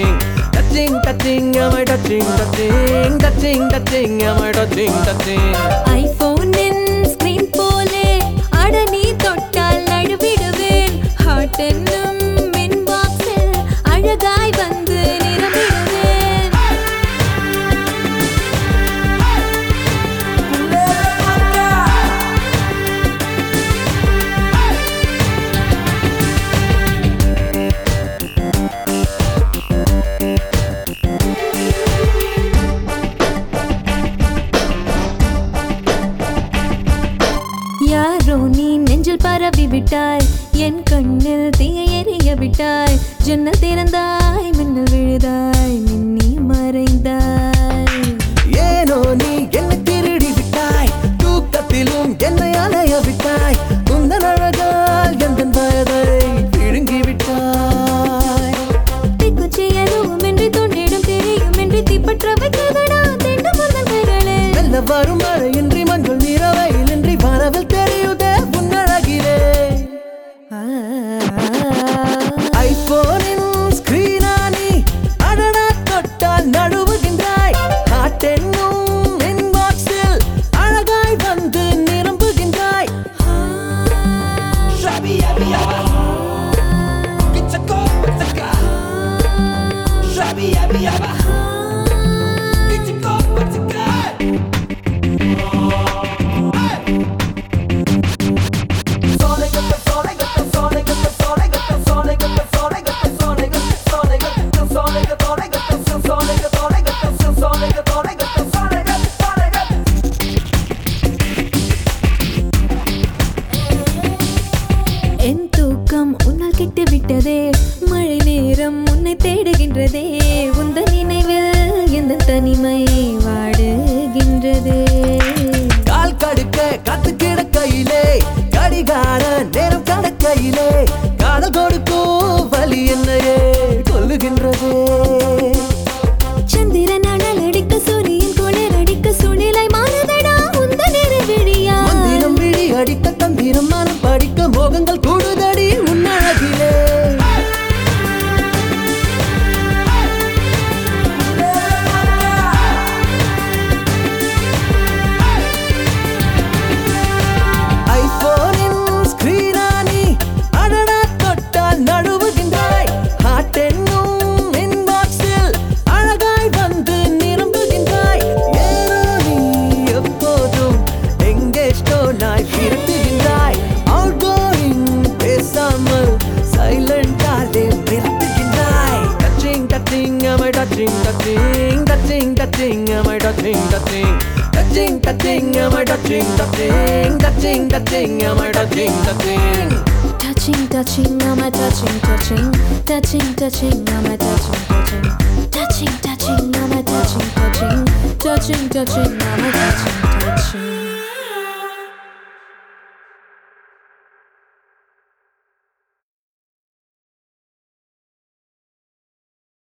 touching, touching, touching, am I touching, touching, touching, touching, am I touching, touching. iPhone in screen pole, ada nee tottal nadividuven, heart ennum inbox il alagai vandu niraviduven. யாரோ நீ நெஞ்சில் பரவி விட்டாய், என் கண்ணில் தீயை எரிய விட்டாய், ஜன்னல் திறந்தாய் மின்னல் விழுதாய் மின்னி மறைந்தாய். ஏனோ நீ என்னை திருடி விட்டாய், தூக்கத்திலும் என்னை அலைய விட்டாய், உந்தன் அழகால் எந்தன் வயதை விழுங்கி விட்டாய். தீக்குச்சி எதுவும் என்று தோன்றிடும் தெரியும் என்று தீப்பற்ற வைக்கதடா தேண்டும் முந்தன் கைகளே. மெல்ல வரும் மழையின்றி மஞ்சள் நிறவையிலின்றி வானவில் தெரியுதே உன் அழகிலே. ஐபோனின் ஸ்கிரீனா நீ அடடா தொட்டால் நடுவுகின்றாய், ஹார்ட் என்னும் இன்பாக்ஸில் அழகாய் வந்து நிரம்புகின்றாய். என் தூக்கம் உன்னால் கெட்டு விட்டதே, மழை நேரம் உன்னை தேடுகின்றதே, உந்த நினைவில் எந்த தனிமை வாடுகின்றதே. கால் கடுக்க கத்து கிடக்கையிலே, கடிகார நேரம் கடக்கையிலே, காதல் கொடுக்கும் வலி என்னையே கொல்லுகின்றதே. சந்திரன் அனல் அடிக்க சூரியன் குளிர் அடிக்க சூழ்நிலை மாறுதடா உந்த நிறைவிழியா. மந்திரம் விழி அடிக்க தந்திரம் மனம் படிக்க மோகங்கள் கூடுதடி உன் அழகிலே. ஐபோனின் ஸ்கிரீனா நீ அடடா தொட்டால் நடுவுகின்றாய், ஹார்ட் என்னும் இன்பாக்ஸில் அழகாய் வந்து நிரம்புகின்றாய். ஏனோ நீ எப்போதும் எங்கேஸ்டோனாய் விரட்டுகின்றாய், அவுட்கோயிங் பேசாமல் சைலண்டாலே மிரட்டுகின்றாய். Touching touching am I touching, touching, touching, touching, am I touching, touching, touching, touching, am I touching, touching, touching, touching, am I touching, touching. Touching, touching, am I touching, touching, touching, touching, am I touching, touching, touching, touching, am I touching, touching, touching, touching, am I touching, touching.